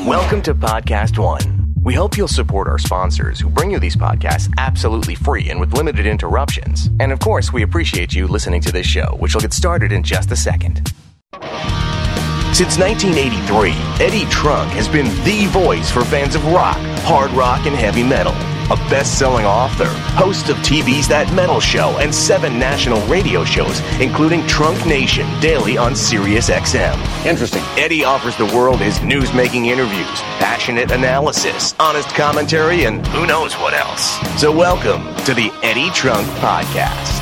Welcome to Podcast One. We hope you'll support our sponsors who bring you these podcasts absolutely free and with limited interruptions. And of course, we appreciate you listening to this show, which will get started in just a second. Since 1983, Eddie Trunk has been the voice for fans of rock, hard rock, and heavy metal. A best-selling author, host of TV's That Metal Show and 7 national radio shows, including Trunk Nation, daily on Sirius XM. Interesting. Eddie offers the world his news-making interviews, passionate analysis, honest commentary, and who knows what else. So welcome to the Eddie Trunk Podcast.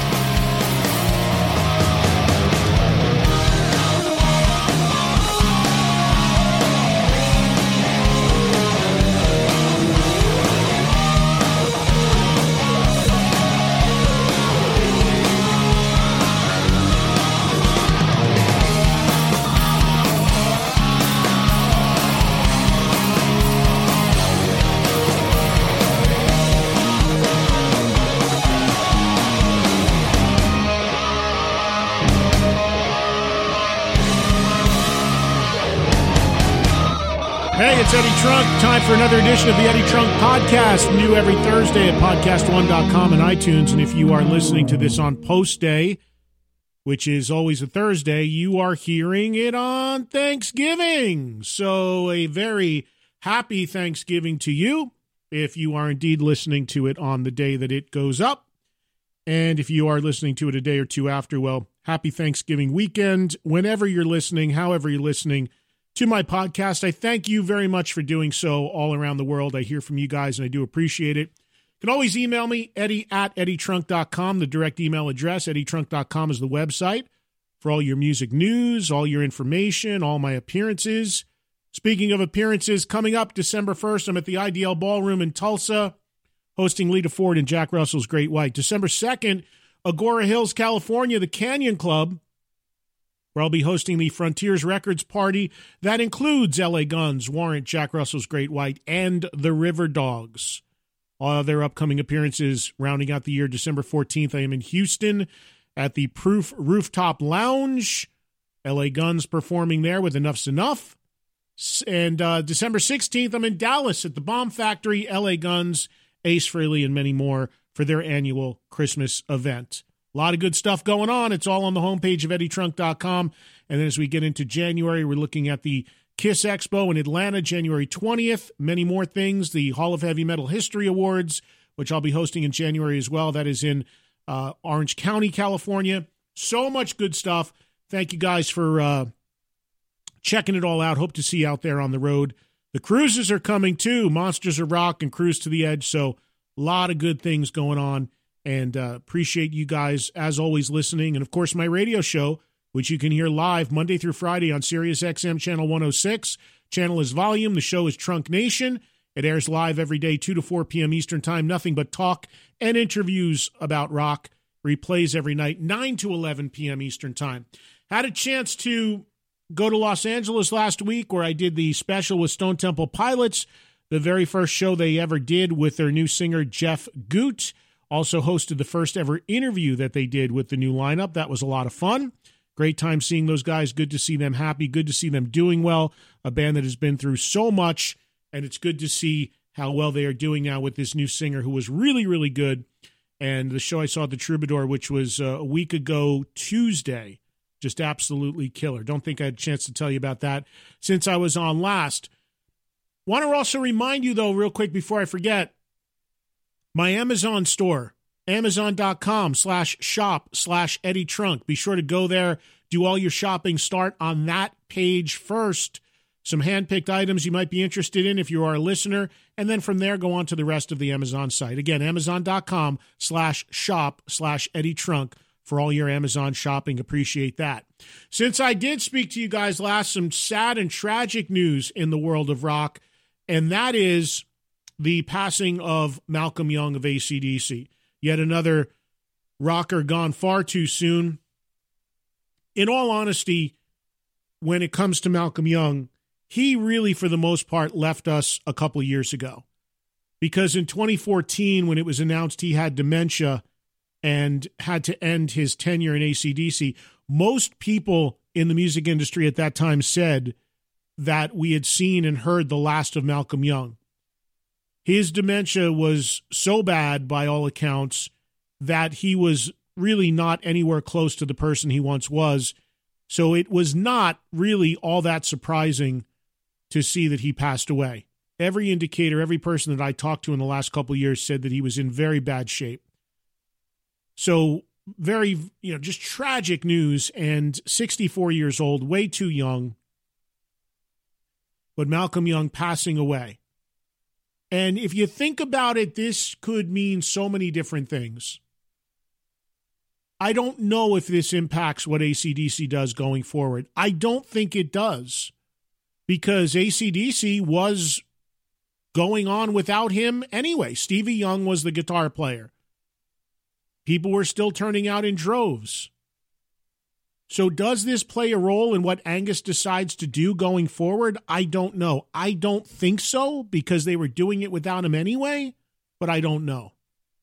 Hey, it's Eddie Trunk. Time for another edition of the Eddie Trunk Podcast. New every Thursday at podcastone.com and iTunes. And if you are listening to this on post day, which is always a Thursday, you are hearing it on Thanksgiving. So a very happy Thanksgiving to you if you are indeed listening to it on the day that it goes up. And if you are listening to it a day or two after, well, happy Thanksgiving weekend. Whenever you're listening, however you're listening to my podcast, I thank you very much for doing so all around the world. I hear from you guys, and I do appreciate it. You can always email me, eddie@eddietrunk.com, the direct email address. eddietrunk.com is the website for all your music news, all your information, all my appearances. Speaking of appearances, coming up December 1st, I'm at the IDL Ballroom in Tulsa, hosting Lita Ford and Jack Russell's Great White. December 2nd, Agora Hills, California, the Canyon Club, where I'll be hosting the Frontiers Records party. That includes LA Guns, Warrant, Jack Russell's Great White, and the River Dogs. All their upcoming appearances rounding out the year. December 14th, I am in Houston at the Proof Rooftop Lounge. LA Guns performing there with Enough's Enough. And December 16th, I'm in Dallas at the Bomb Factory, LA Guns, Ace Frehley, and many more for their annual Christmas event. A lot of good stuff going on. It's all on the homepage of eddietrunk.com. And then as we get into January, we're looking at the KISS Expo in Atlanta, January 20th. Many more things. The Hall of Heavy Metal History Awards, which I'll be hosting in January as well. That is in Orange County, California. So much good stuff. Thank you guys for checking it all out. Hope to see you out there on the road. The cruises are coming too. Monsters of Rock and Cruise to the Edge. So a lot of good things going on. And appreciate you guys, as always, listening. And, of course, my radio show, which you can hear live Monday through Friday on Sirius XM Channel 106. Channel is Volume. The show is Trunk Nation. It airs live every day, 2 to 4 p.m. Eastern Time. Nothing but talk and interviews about rock. Replays every night, 9 to 11 p.m. Eastern Time. Had a chance to go to Los Angeles last week where I did the special with Stone Temple Pilots, the very first show they ever did with their new singer, Jeff Goot. Also hosted the first ever interview that they did with the new lineup. That was a lot of fun. Great time seeing those guys. Good to see them happy. Good to see them doing well. A band that has been through so much, and it's good to see how well they are doing now with this new singer who was really, really good. And the show I saw at the Troubadour, which was a week ago Tuesday, just absolutely killer. Don't think I had a chance to tell you about that since I was on last. Want to also remind you, though, real quick before I forget, my Amazon store, amazon.com/shop/Eddie Trunk. Be sure to go there, do all your shopping. Start on that page first. Some hand-picked items you might be interested in if you are a listener, and then from there go on to the rest of the Amazon site. Again, amazon.com/shop/Eddie Trunk for all your Amazon shopping. Appreciate that. Since I did speak to you guys last, some sad and tragic news in the world of rock, and that is the passing of Malcolm Young of AC/DC. Yet another rocker gone far too soon. In all honesty, when it comes to Malcolm Young, he really, for the most part, left us a couple years ago. Because in 2014, when it was announced he had dementia and had to end his tenure in AC/DC, most people in the music industry at that time said that we had seen and heard the last of Malcolm Young. His dementia was so bad, by all accounts, that he was really not anywhere close to the person he once was. So it was not really all that surprising to see that he passed away. Every indicator, every person that I talked to in the last couple of years said that he was in very bad shape. So very, just tragic news, and 64 years old, way too young. But Malcolm Young passing away. And if you think about it, this could mean so many different things. I don't know if this impacts what AC/DC does going forward. I don't think it does, because AC/DC was going on without him anyway. Stevie Young was the guitar player. People were still turning out in droves. So does this play a role in what Angus decides to do going forward? I don't know. I don't think so, because they were doing it without him anyway, but I don't know.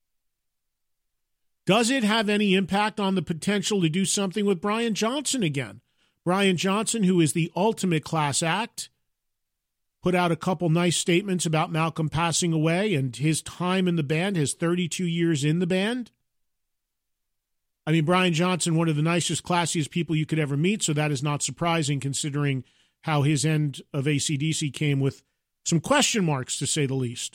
Does it have any impact on the potential to do something with Brian Johnson again? Brian Johnson, who is the ultimate class act, put out a couple nice statements about Malcolm passing away and his time in the band, his 32 years in the band. I mean, Brian Johnson, one of the nicest, classiest people you could ever meet, so that is not surprising considering how his end of AC/DC came with some question marks, to say the least.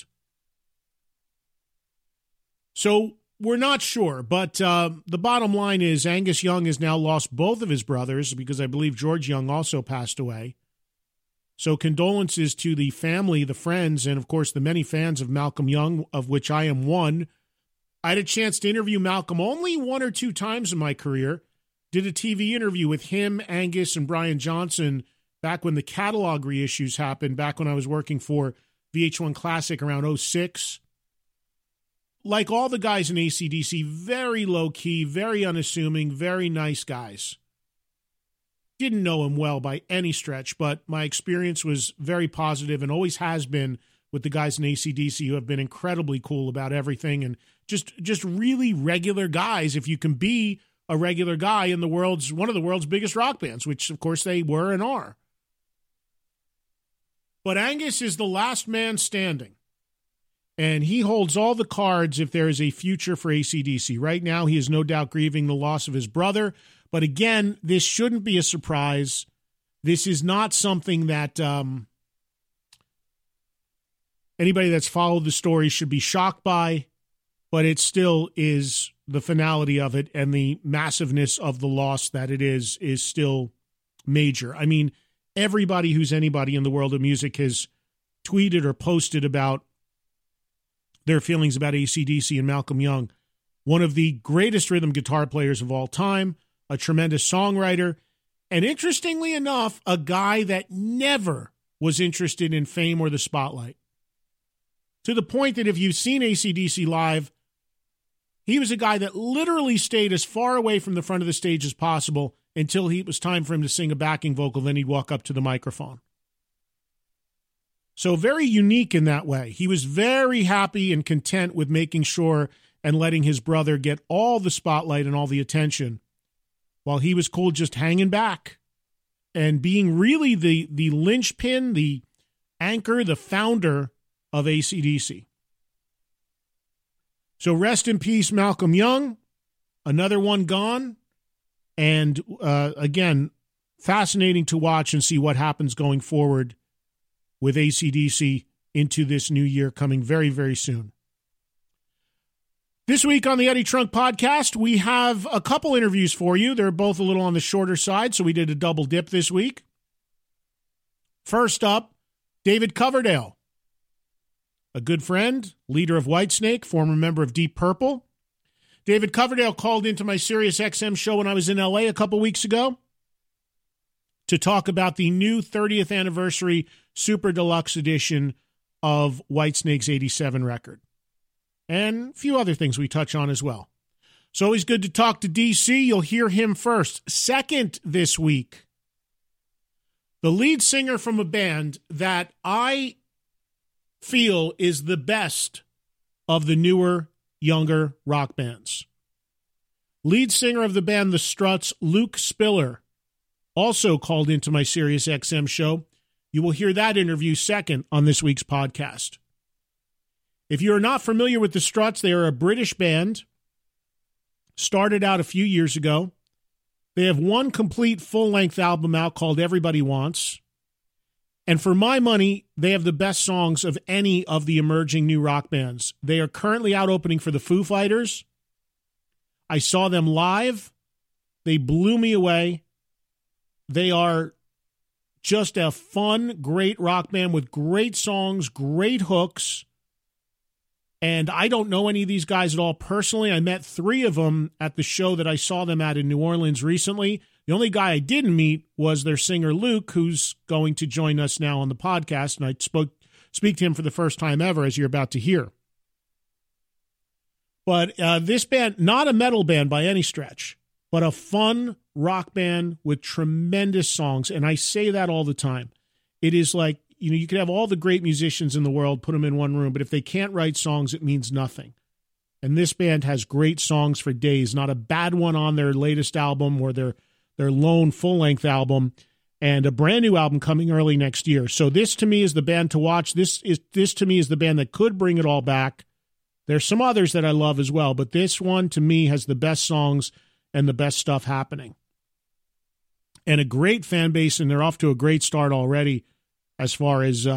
So we're not sure, but the bottom line is Angus Young has now lost both of his brothers, because I believe George Young also passed away. So condolences to the family, the friends, and of course the many fans of Malcolm Young, of which I am one. I had a chance to interview Malcolm only one or two times in my career. Did a TV interview with him, Angus, and Brian Johnson back when the catalog reissues happened, back when I was working for VH1 Classic around 2006. Like all the guys in AC/DC, very low-key, very unassuming, very nice guys. Didn't know him well by any stretch, but my experience was very positive and always has been with the guys in AC/DC, who have been incredibly cool about everything, and just really regular guys, if you can be a regular guy in one of the world's biggest rock bands, which of course they were and are. But Angus is the last man standing, and he holds all the cards if there is a future for AC/DC. Right now, he is no doubt grieving the loss of his brother, but again, this shouldn't be a surprise. This is not something that anybody that's followed the story should be shocked by, but it still is the finality of it, and the massiveness of the loss that it is still major. I mean, everybody who's anybody in the world of music has tweeted or posted about their feelings about AC/DC and Malcolm Young, one of the greatest rhythm guitar players of all time, a tremendous songwriter, and interestingly enough, a guy that never was interested in fame or the spotlight. To the point that if you've seen AC/DC live, he was a guy that literally stayed as far away from the front of the stage as possible until it was time for him to sing a backing vocal, then he'd walk up to the microphone. So very unique in that way. He was very happy and content with making sure and letting his brother get all the spotlight and all the attention, while he was cool just hanging back and being really the linchpin, the anchor, the founder of AC/DC. So rest in peace, Malcolm Young. Another one gone. And again, fascinating to watch and see what happens going forward with AC/DC into this new year coming very, very soon. This week on the Eddie Trunk Podcast, we have a couple interviews for you. They're both a little on the shorter side, so we did a double dip this week. First up, David Coverdale, a good friend, leader of Whitesnake, former member of Deep Purple. David Coverdale called into my Sirius XM show when I was in LA a couple weeks ago to talk about the new 30th anniversary Super Deluxe edition of Whitesnake's 87 record. And a few other things we touch on as well. It's always good to talk to DC. You'll hear him first. Second this week, the lead singer from a band that I feel is the best of the newer, younger rock bands. Lead singer of the band The Struts, Luke Spiller, also called into my Sirius XM show You will hear that interview second on this week's podcast. If you are not familiar with the Struts, they are a British band, started out a few years ago. They have one complete full-length album out called Everybody Wants. And for my money, they have the best songs of any of the emerging new rock bands. They are currently out opening for the Foo Fighters. I saw them live. They blew me away. They are just a fun, great rock band with great songs, great hooks. And I don't know any of these guys at all personally. I met 3 of them at the show that I saw them at in New Orleans recently. The only guy I didn't meet was their singer, Luke, who's going to join us now on the podcast, and I speak to him for the first time ever, as you're about to hear. But this band, not a metal band by any stretch, but a fun rock band with tremendous songs, and I say that all the time. It is like, you could have all the great musicians in the world, put them in one room, but if they can't write songs, it means nothing. And this band has great songs for days, not a bad one on their latest album or their lone full-length album, and a brand new album coming early next year. So this, to me, is the band to watch. This to me, is the band that could bring it all back. There's some others that I love as well, but this one, to me, has the best songs and the best stuff happening. And a great fan base, and they're off to a great start already as far as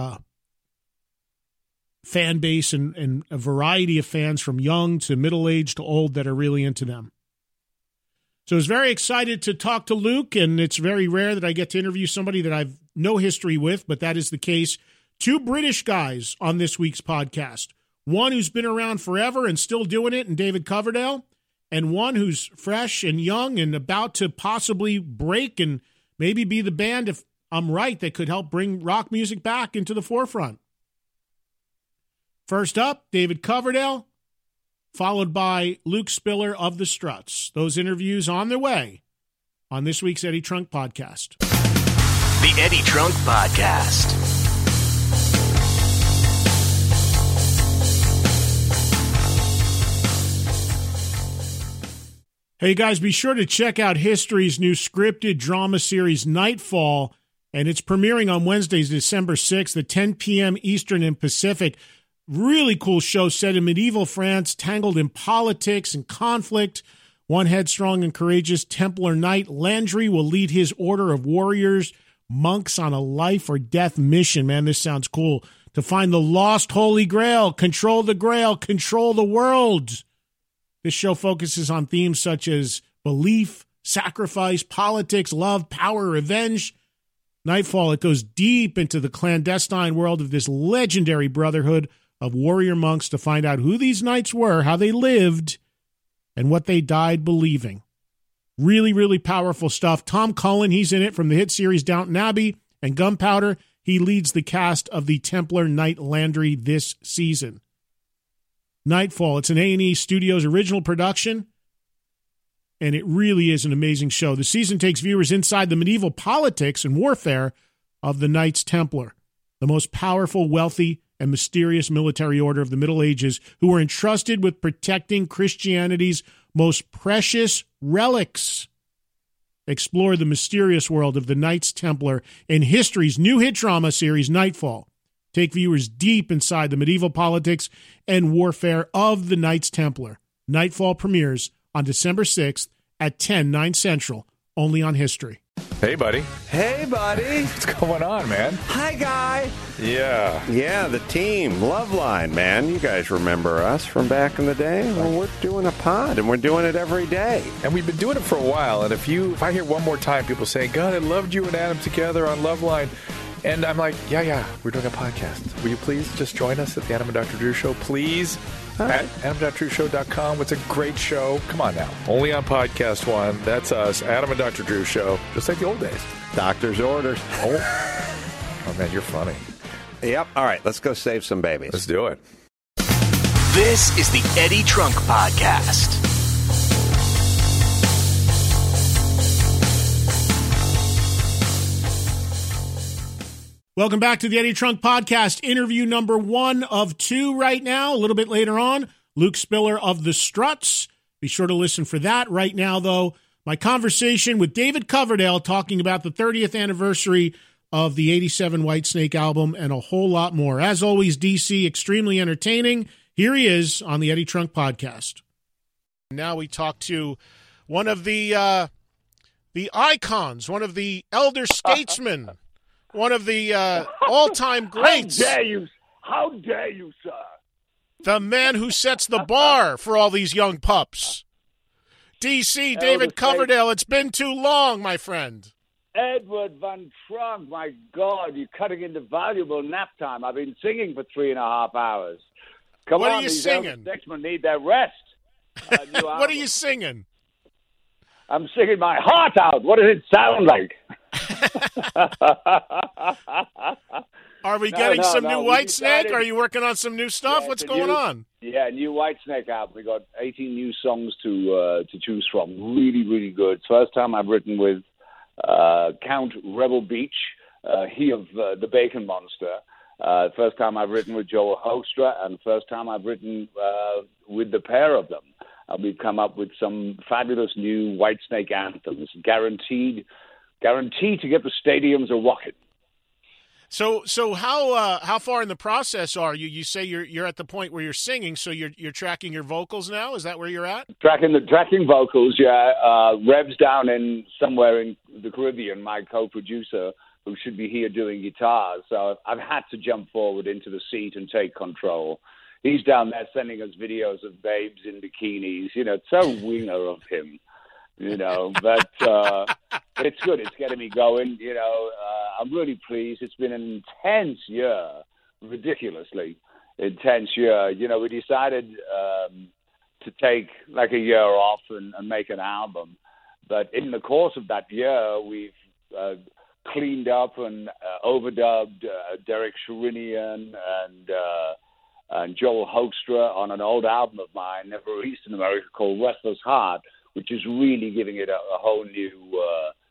fan base and a variety of fans from young to middle-aged to old that are really into them. So I was very excited to talk to Luke, and it's very rare that I get to interview somebody that I've no history with, but that is the case. 2 British guys on this week's podcast. One who's been around forever and still doing it, and David Coverdale, and one who's fresh and young and about to possibly break and maybe be the band, if I'm right, that could help bring rock music back into the forefront. First up, David Coverdale, followed by Luke Spiller of the Struts. Those interviews on their way on this week's Eddie Trunk Podcast. The Eddie Trunk Podcast. Hey guys, be sure to check out History's new scripted drama series, Nightfall, and it's premiering on Wednesdays, December 6th at 10 p.m. Eastern and Pacific. Really cool show set in medieval France, tangled in politics and conflict. One headstrong and courageous Templar knight, Landry, will lead his order of warriors, monks on a life or death mission. Man, this sounds cool. To find the lost Holy Grail, control the world. This show focuses on themes such as belief, sacrifice, politics, love, power, revenge. Nightfall, it goes deep into the clandestine world of this legendary brotherhood of warrior monks to find out who these knights were, how they lived, and what they died believing. Really, really powerful stuff. Tom Cullen, he's in it from the hit series Downton Abbey and Gunpowder. He leads the cast of the Templar Knight Landry this season. Nightfall, it's an A&E Studios original production, and it really is an amazing show. The season takes viewers inside the medieval politics and warfare of the Knights Templar, the most powerful, wealthy, and mysterious military order of the Middle Ages, who were entrusted with protecting Christianity's most precious relics. Explore the mysterious world of the Knights Templar in History's new hit drama series, Nightfall. Take viewers deep inside the medieval politics and warfare of the Knights Templar. Nightfall premieres on December 6th at 10/9 Central, only on History. Hey, buddy. Hey, buddy. What's going on, man? Hi, guy. Yeah. Yeah, the team, Loveline, man. You guys remember us from back in the day? Well, we're doing a pod, and we're doing it every day. And we've been doing it for a while, and if I hear one more time people say, God, I loved you and Adam together on Loveline, and I'm like, yeah, we're doing a podcast. Will you please just join us at the Adam and Dr. Drew Show, please? At AdamandDrDrewShow.com. It's a great show. Come on now. Only on Podcast One. That's us, Adam and Dr. Drew Show, just like the old days. Doctor's orders. Oh, man, you're funny. Yep. All right, let's go save some babies. Let's do it. This is the Eddie Trunk Podcast. Welcome back to the Eddie Trunk Podcast, interview number 1 of 2 right now. A little bit later on, Luke Spiller of the Struts. Be sure to listen for that. Right now, though, my conversation with David Coverdale talking about the 30th anniversary of the 87 Whitesnake album, and a whole lot more. As always, DC, extremely entertaining. Here he is on the Eddie Trunk Podcast. Now we talk to one of the icons, one of the elder statesmen, one of the all-time greats. How dare you, sir? The man who sets the bar for all these young pups. DC, David Coverdale, it's been too long, my friend. Edward Van Trunk, my God, you're cutting into valuable nap time. I've been singing for 3.5 hours. Come what on, are you these singing? Statesmen need their rest. What are you singing? I'm singing my heart out. What does it sound like? Are we getting some new Whitesnake? Are you working on some new stuff? What's going on? Yeah, new Whitesnake album. We got 18 new songs to choose from. Really, really good. It's the first time I've written with Count Rebel Beach, he of the Bacon Monster. First time I've written with Joel Hoekstra, and first time I've written with the pair of them. We've come up with some fabulous new Whitesnake anthems, guaranteed to get the stadiums a-rocking. So how far in the process are you? You say you're at the point where you're singing, so you're tracking your vocals now. Is that where you're at? Tracking vocals, yeah. Rev's down in somewhere in the Caribbean, my co-producer, who should be here doing guitars. So I've had to jump forward into the seat and take control. He's down there sending us videos of babes in bikinis. You know, it's so winger of him. You know, but it's good. It's getting me going. You know, I'm really pleased. It's been an intense year, ridiculously intense year. You know, we decided to take like a year off and make an album. But in the course of that year, we've cleaned up and overdubbed Derek Sherinian and Joel Hoekstra on an old album of mine, never released in America, called Restless Heart, which is really giving it a whole new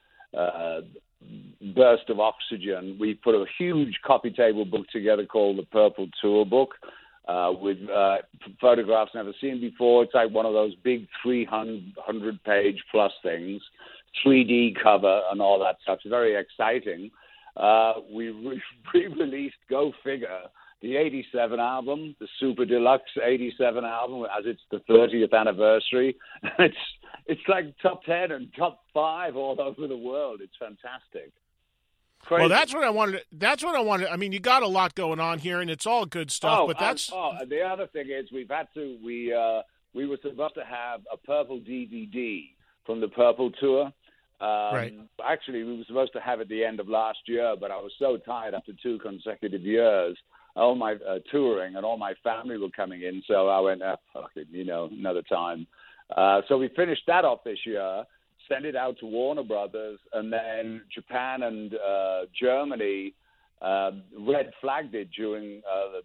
burst of oxygen. We put a huge coffee table book together called the Purple Tour Book with photographs never seen before. It's like one of those big 300-page plus things, 3D cover and all that stuff. It's very exciting. We re-released, go figure, the 87 album, the Super Deluxe 87 album, as it's the 30th anniversary. It's like top 10 and top 5 all over the world. It's fantastic. Crazy. Well, that's what I wanted. I mean, you got a lot going on here, and it's all good stuff. The other thing is we were supposed to have a Purple DVD from the Purple Tour. Right. Actually, we were supposed to have it at the end of last year, but I was so tired after 2 consecutive years. All my touring and all my family were coming in, so I went, fuck it, another time. So we finished that off this year, sent it out to Warner Brothers, and then Japan and Germany red flagged it during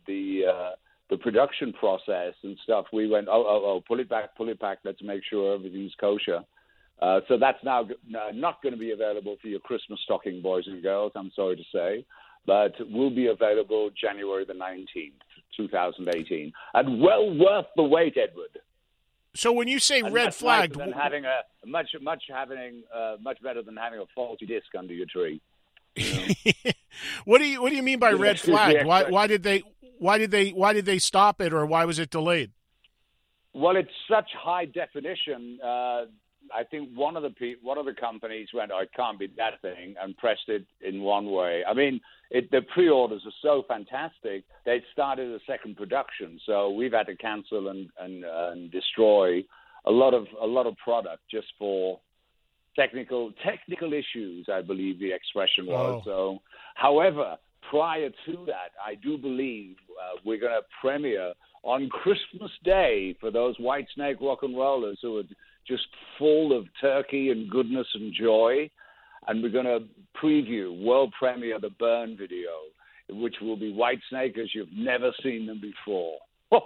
the production process and stuff. We went, pull it back, let's make sure everything's kosher. So that's now not going to be available for your Christmas stocking, boys and girls, I'm sorry to say. But will be available January the 19th, 2018. And well worth the wait, Edward. So when you say red flagged... Much better than having a faulty disc under your tree. What do you mean by red flagged? Why did they stop it, or why was it delayed? Well, it's such high definition. I think one of the companies went, it can't be that thing, and pressed it in one way. I mean, the pre-orders are so fantastic. They started a second production, so we've had to cancel and destroy a lot of product just for technical issues, I believe the expression was. So, however, prior to that, I do believe we're going to premiere on Christmas Day for those Whitesnake rock and rollers who are just full of turkey and goodness and joy. And we're going to world premiere the Burn video, which will be Whitesnake as you've never seen them before.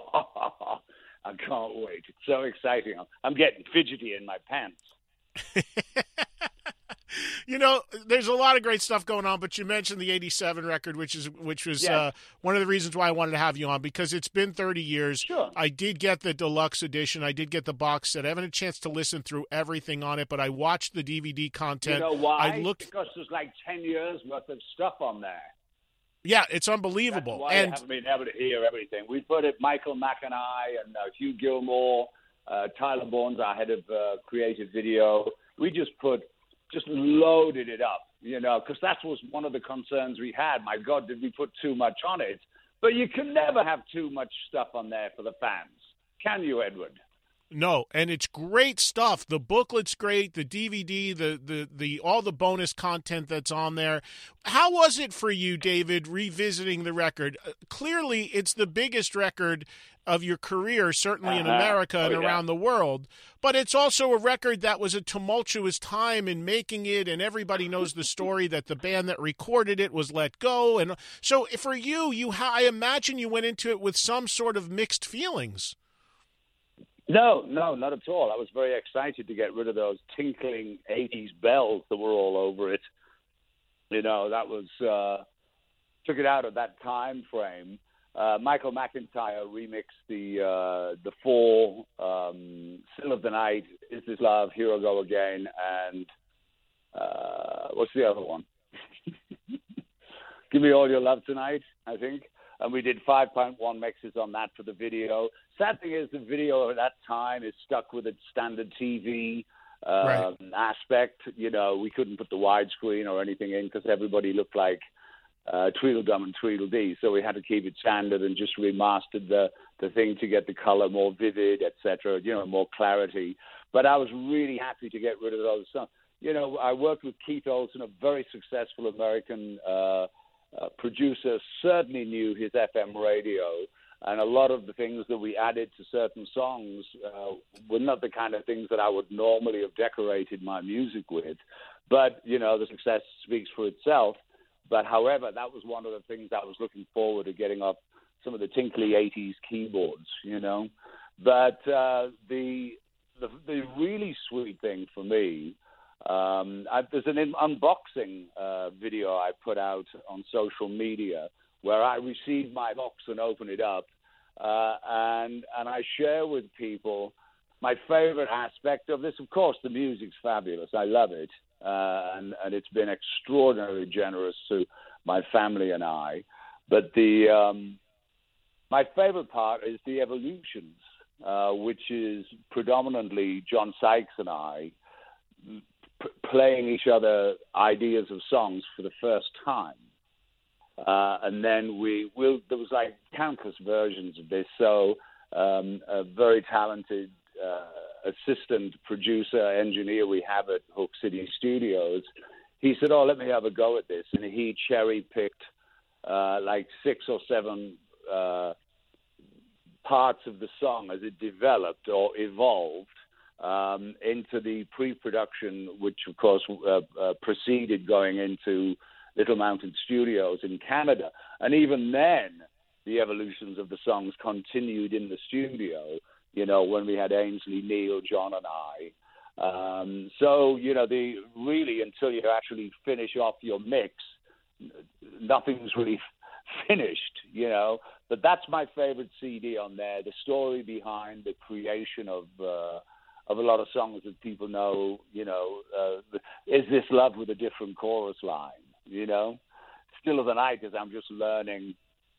I can't wait. It's so exciting. I'm getting fidgety in my pants. There's a lot of great stuff going on, but you mentioned the '87 record, which was Yes. one of the reasons why I wanted to have you on, because it's been 30 years. Sure. I did get the deluxe edition. I did get the box set. I haven't had a chance to listen through everything on it, but I watched the DVD content. You know why? I looked. Because there's like 10 years worth of stuff on there. Yeah, it's unbelievable. That's why I haven't been able to hear everything. We put it, Michael McIntyre and Hugh Gilmore, Tyler Bournes, our head of creative video. We just loaded it up, because that was one of the concerns we had. My God, did we put too much on it? But you can never have too much stuff on there for the fans. Can you, Edward? No, and it's great stuff. The booklet's great, the DVD, the all the bonus content that's on there. How was it for you, David, revisiting the record? Clearly, it's the biggest record of your career, certainly in America and around the world. But it's also a record that was a tumultuous time in making it, and everybody knows the story that the band that recorded it was let go. And so for you, I imagine you went into it with some sort of mixed feelings. No, not at all. I was very excited to get rid of those tinkling 80s bells that were all over it. That was took it out of that time frame. Michael McIntyre remixed the four, Still of the Night, Is This Love, Here I Go Again, and what's the other one? Give Me All Your Love Tonight, I think. And we did 5.1 mixes on that for the video. Sad thing is the video at that time is stuck with its standard TV aspect. We couldn't put the widescreen or anything in because everybody looked like Tweedledum and Tweedledee. So we had to keep it standard and just remastered the thing to get the color more vivid, etc., more clarity. But I was really happy to get rid of those songs. I worked with Keith Olsen, a very successful American producer, certainly knew his FM radio, and a lot of the things that we added to certain songs were not the kind of things that I would normally have decorated my music with. But, the success speaks for itself. But, however, that was one of the things I was looking forward to getting off some of the tinkly 80s keyboards, But the really sweet thing for me, there's an unboxing video I put out on social media where I receive my box and open it up, and I share with people my favorite aspect of this. Of course, the music's fabulous. I love it, and it's been extraordinarily generous to my family and I. But my favorite part is the evolutions, which is predominantly John Sykes and I playing each other ideas of songs for the first time. And then there was like countless versions of this. So a very talented assistant producer, engineer we have at Hook City Studios, he said, let me have a go at this. And he cherry-picked like 6 or 7 parts of the song as it developed or evolved into the pre-production, which, of course, preceded going into Little Mountain Studios in Canada. And even then, the evolutions of the songs continued in the studio, when we had Ainsley, Neil, John, and I. So, really, until you actually finish off your mix, nothing's really finished, But that's my favorite CD on there, the story behind the creation of a lot of songs that people know, Is This Love with a different chorus line, Still of the Night, as I'm just learning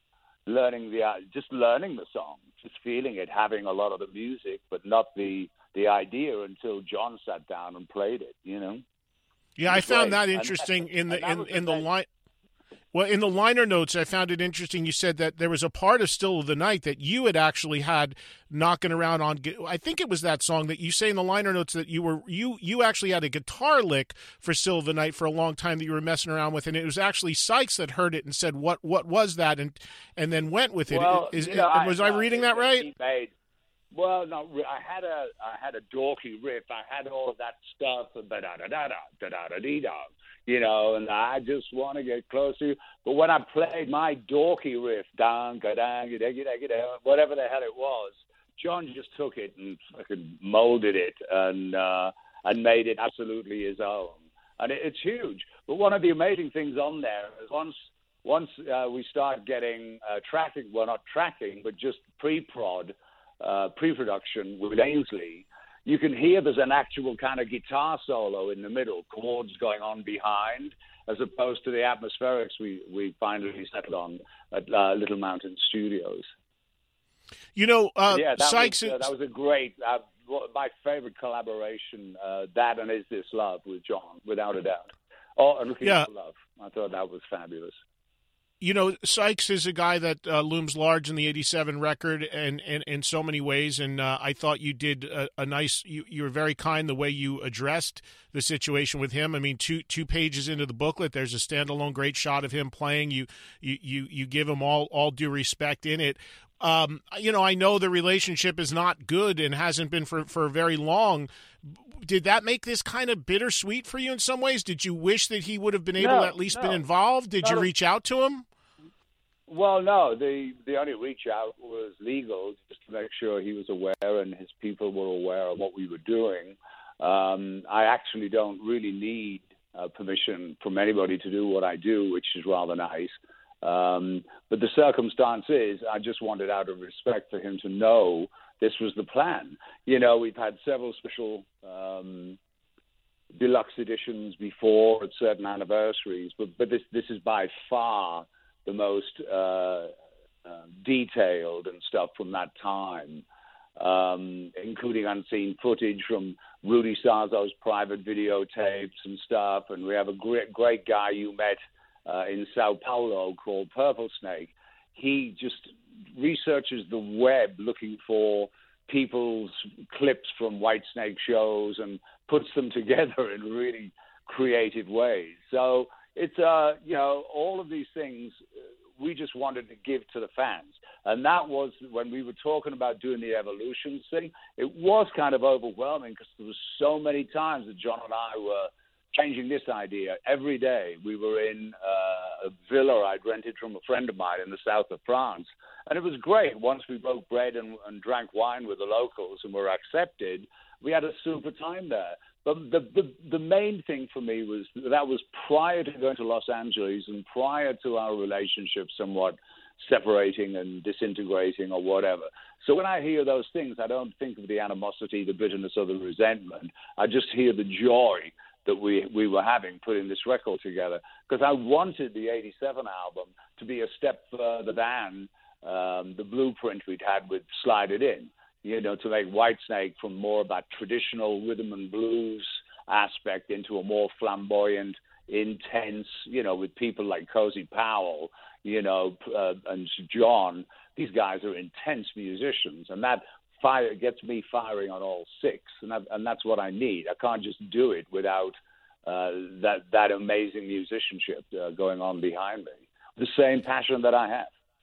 the song, just feeling it, having a lot of the music, but not the idea until John sat down and played it, Yeah, I found that interesting in the line. Well, in the liner notes, I found it interesting. You said that there was a part of Still of the Night that you had actually had knocking around on. I think it was that song that you say in the liner notes that you actually had a guitar lick for Still of the Night for a long time that you were messing around with, and it was actually Sykes that heard it and said, "What was that?" and then went with it. Well, was I reading that right? Well, no, I had a dorky riff. I had all of that stuff, da-da-da-da-da-da-da-da-da, and I just want to get close to you. But when I played my dorky riff, whatever the hell it was, John just took it and fucking molded it and made it absolutely his own. and it's huge. But one of the amazing things on there is once we start getting tracking, well, not tracking, but just pre-production with Ainsley, you can hear there's an actual kind of guitar solo in the middle, chords going on behind, as opposed to the atmospherics we finally settled on at Little Mountain Studios. You know, Sykes... that was a great, my favorite collaboration, that and Is This Love with John, without a doubt. Oh, and Looking for Love. I thought that was fabulous. You know, Sykes is a guy that looms large in the '87 record, and in so many ways. And I thought you did a nice. You were very kind the way you addressed the situation with him. I mean, two pages into the booklet, there's a standalone great shot of him playing. You give him all due respect in it. You know, I know the relationship is not good and hasn't been for very long. Did that make this kind of bittersweet for you in some ways? Did you wish that he would have been able to at least been involved? Did you reach out to him? Well, no. The only reach out was legal, just to make sure he was aware and his people were aware of what we were doing. I actually don't really need permission from anybody to do what I do, which is rather nice. But the circumstance is, I just wanted, out of respect for him, to know this was the plan. You know, we've had several special deluxe editions before at certain anniversaries, but this is by far the most detailed and stuff from that time, including unseen footage from Rudy Sarzo's private videotapes and stuff. And we have a great guy you met in Sao Paulo called Purple Snake. He just researches the web looking for people's clips from Whitesnake shows and puts them together in really creative ways. So it's, you know, all of these things we just wanted to give to the fans. And that was, when we were talking about doing the Evolution thing, it was kind of overwhelming because there was so many times that John and I were changing this idea. Every day we were in a villa I'd rented from a friend of mine in the south of France. And it was great. Once we broke bread and drank wine with the locals and were accepted, we had a super time there. But the main thing for me was that was prior to going to Los Angeles and prior to our relationship somewhat separating and disintegrating or whatever. So when I hear those things, I don't think of the animosity, the bitterness, or the resentment. I just hear the joy that we were having putting this record together, because I wanted the 87 album to be a step further than the blueprint we'd had with Slide It In, you know, to make Whitesnake from more of that traditional rhythm and blues aspect into a more flamboyant, intense, you know, with people like Cozy Powell, you know, and John. These guys are intense musicians, and that fire gets me firing on all six, and that's what I need. I can't just do it without that amazing musicianship going on behind me. The same passion that I have.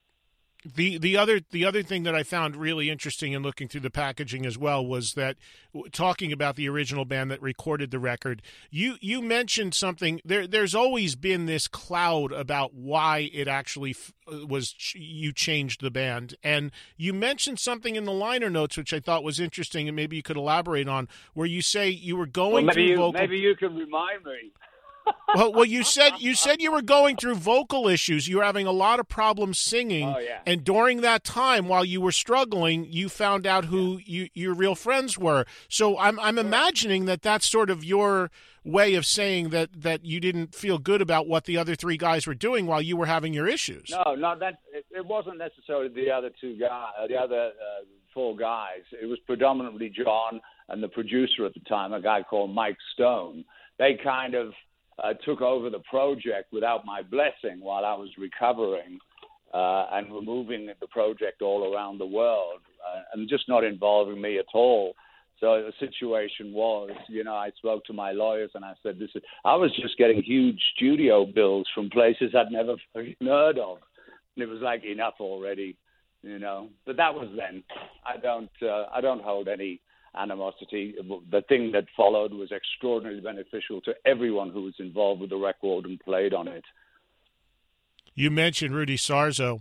The other thing that I found really interesting in looking through the packaging as well was that, talking about the original band that recorded the record, you mentioned something. There's always been this cloud about why it actually was you changed the band, and you mentioned something in the liner notes which I thought was interesting, and maybe you could elaborate on, where you say you were going through vocal. Maybe you can remind me. Well, you said you were going through vocal issues. You were having a lot of problems singing, and during that time, while you were struggling, you found out who your real friends were. So I'm imagining that that's sort of your way of saying that you didn't feel good about what the other three guys were doing while you were having your issues. No, it wasn't necessarily the other two guys, the other four guys. It was predominantly John and the producer at the time, a guy called Mike Stone. They kind of took over the project without my blessing while I was recovering and were moving the project all around the world and just not involving me at all. So the situation was, you know, I spoke to my lawyers and I said, I was just getting huge studio bills from places I'd never heard of. And it was like, enough already, you know. But that was then. I don't hold any animosity. The thing that followed was extraordinarily beneficial to everyone who was involved with the record and played on it. You mentioned Rudy Sarzo.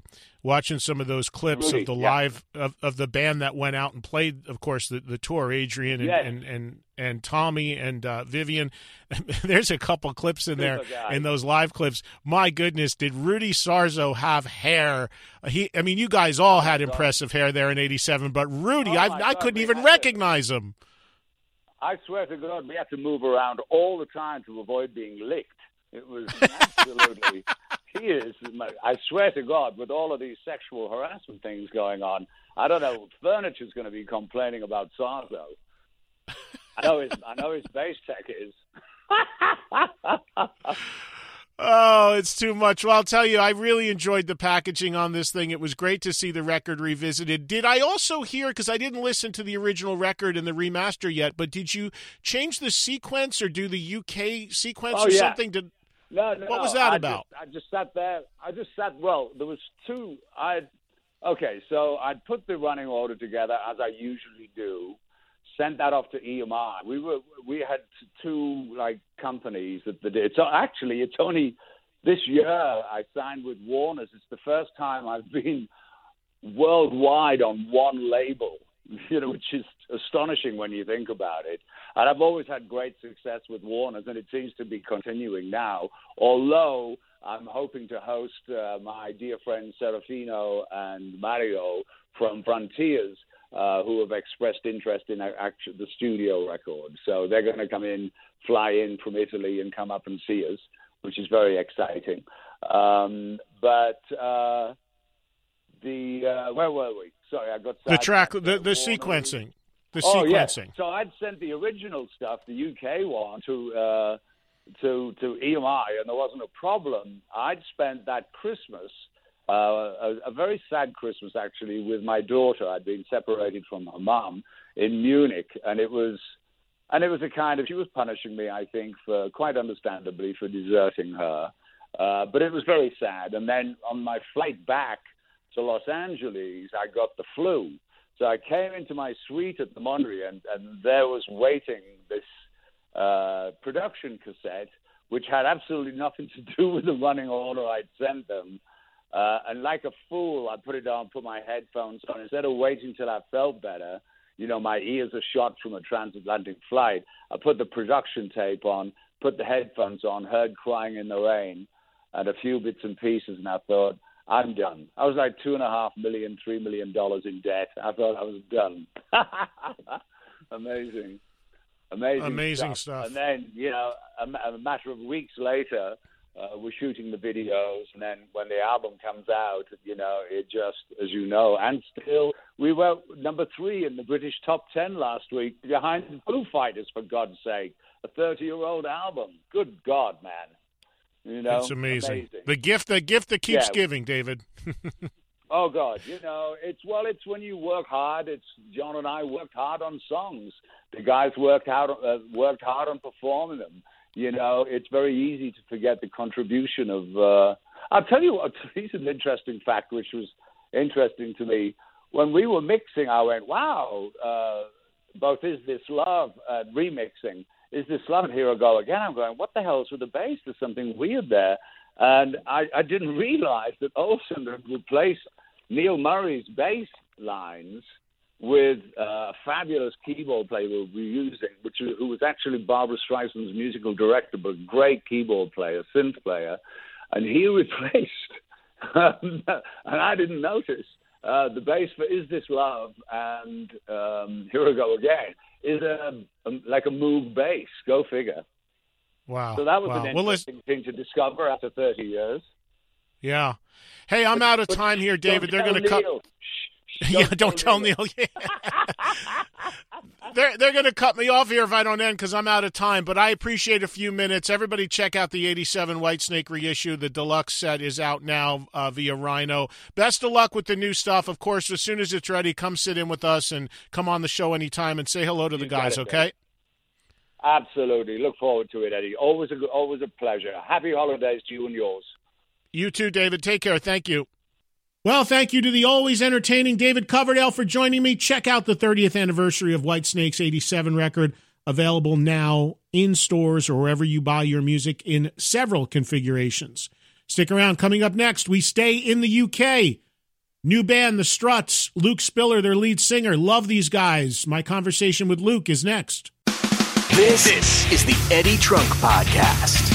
watching some of those clips of the live of the band that went out and played, of course, the tour, Adrian and Tommy and Vivian. There's a couple clips in there in those live clips. My goodness, did Rudy Sarzo have hair? You guys all had impressive hair there in '87, but Rudy, I couldn't even recognize him. I swear to God, we had to move around all the time to avoid being licked. It was absolutely... I swear to God, with all of these sexual harassment things going on, I don't know, furniture's going to be complaining about Sarzo. I know his bass tech is. Oh, it's too much. Well, I'll tell you, I really enjoyed the packaging on this thing. It was great to see the record revisited. Did I also hear, because I didn't listen to the original record and the remaster yet, but did you change the sequence or do the UK sequence something? No. What was that about? I just sat there. Well, there was two. So I'd put the running order together, as I usually do, sent that off to EMI. We had two companies that did it. So actually, it's only this year I signed with Warner's. It's the first time I've been worldwide on one label, which is astonishing when you think about it. And I've always had great success with Warner's, and it seems to be continuing now, although I'm hoping to host my dear friends Serafino and Mario from Frontiers, who have expressed interest in the studio record. So they're going to fly in from Italy and come up and see us, which is very exciting. Where were we? Sorry, I got the track, the sequencing. The sequencing. Yeah. So I'd sent the original stuff, the UK one, to EMI, and there wasn't a problem. I'd spent that Christmas, a very sad Christmas actually, with my daughter. I'd been separated from her mum in Munich, and it was a kind of, she was punishing me, I think, for quite understandably for deserting her. But it was very sad. And then on my flight back to Los Angeles, I got the flu. So I came into my suite at the Mondrian, and there was waiting this production cassette, which had absolutely nothing to do with the running order I'd sent them. And like a fool, I put it on, put my headphones on. Instead of waiting till I felt better, my ears are shot from a transatlantic flight, I put the production tape on, put the headphones on, heard Crying in the Rain, and a few bits and pieces, and I thought, I'm done. I was like $2.5 million, $3 million in debt. I thought I was done. Amazing stuff. And then, a matter of weeks later, we're shooting the videos, and then when the album comes out, it just, as you know, and still, we were number 3 in the British top 10 last week, behind the Foo Fighters, for God's sake. A 30-year-old album. Good God, man. It's amazing. The gift that keeps giving, David. Oh God, it's when you work hard. It's John and I worked hard on songs. The guys worked hard on performing them. It's very easy to forget the contribution of. I'll tell you what. This is an interesting fact, which was interesting to me. When we were mixing, I went, "Wow!" Both Is This Love remixing. Is This Love, Here I Go Again. I'm going, what the hell is with the bass? There's something weird there. And I didn't realize that Olsen had replaced Neil Murray's bass lines with a fabulous keyboard player we were using, who was actually Barbra Streisand's musical director, but great keyboard player, synth player. And he replaced, and I didn't notice, the bass for Is This Love and Here I Go Again is like a Moog bass. Go figure. Wow. So that was an interesting thing to discover after 30 years. Yeah. Hey, I'm out of time here, David. They're going to cut. Yeah, don't tell Neil. They're going to cut me off here if I don't end because I'm out of time, but I appreciate a few minutes. Everybody check out the 87 Whitesnake reissue. The deluxe set is out now via Rhino. Best of luck with the new stuff. Of course, as soon as it's ready, come sit in with us and come on the show anytime and say hello to the guys, okay? Absolutely. Look forward to it, Eddie. Always a pleasure. Happy holidays to you and yours. You too, David. Take care. Thank you. Well, thank you to the always entertaining David Coverdale for joining me. Check out the 30th anniversary of Whitesnake's 87 record, available now in stores or wherever you buy your music in several configurations. Stick around. Coming up next, we stay in the UK New band, The Struts, Luke Spiller, their lead singer. Love these guys. My conversation with Luke is next. This is the Eddie Trunk Podcast.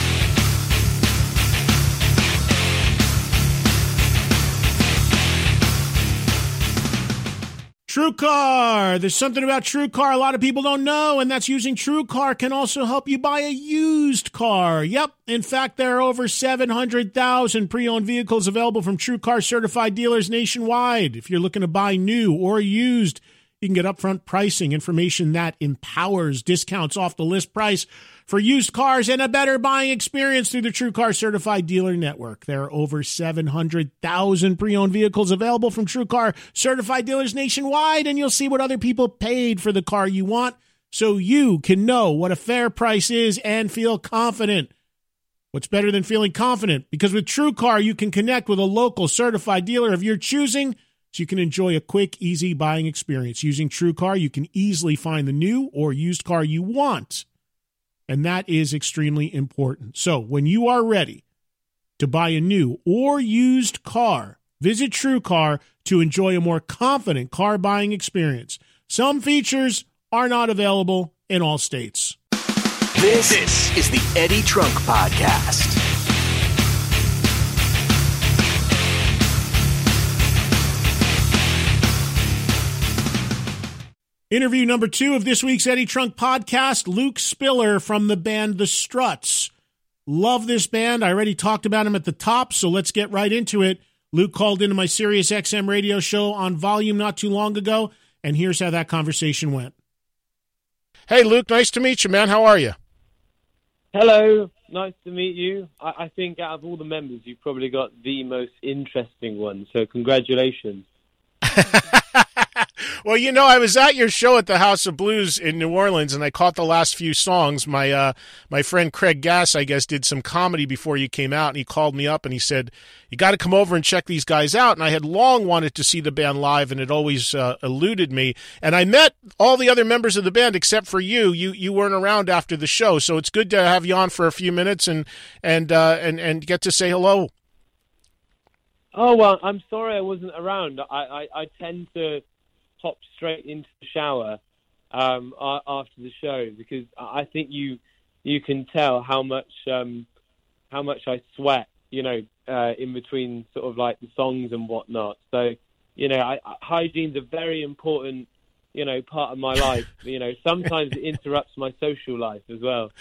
TrueCar. There's something about TrueCar a lot of people don't know, and that's using TrueCar can also help you buy a used car. Yep. In fact, there are over 700,000 pre-owned vehicles available from TrueCar certified dealers nationwide. If you're looking to buy new or used, you can get upfront pricing, information that empowers, discounts off the list price for used cars, and a better buying experience through the TrueCar Certified Dealer Network. There are over 700,000 pre-owned vehicles available from TrueCar Certified Dealers nationwide, and you'll see what other people paid for the car you want so you can know what a fair price is and feel confident. What's better than feeling confident? Because with TrueCar, you can connect with a local certified dealer of your choosing, so you can enjoy a quick, easy buying experience. Using TrueCar, you can easily find the new or used car you want. And that is extremely important. So when you are ready to buy a new or used car, visit TrueCar to enjoy a more confident car buying experience. Some features are not available in all states. This is the Eddie Trunk Podcast. Interview number 2 of this week's Eddie Trunk Podcast, Luke Spiller from the band The Struts. Love this band. I already talked about him at the top, so let's get right into it. Luke called into my Sirius XM radio show on Volume not too long ago, and here's how that conversation went. Hey, Luke, nice to meet you, man. How are you? Hello. Nice to meet you. I think out of all the members, you've probably got the most interesting one, so congratulations. Well, you know, I was at your show at the House of Blues in New Orleans, and I caught the last few songs. My friend Craig Gass, I guess, did some comedy before you came out, and he called me up and he said, you got to come over and check these guys out. And I had long wanted to see the band live, and it always eluded me. And I met all the other members of the band except for you. You weren't around after the show, so it's good to have you on for a few minutes and get to say hello. Oh, well, I'm sorry I wasn't around. I tend to hop straight into the shower after the show because I think you can tell how much I sweat, in between sort of like the songs and whatnot. So, hygiene's a very important, part of my life. Sometimes it interrupts my social life as well.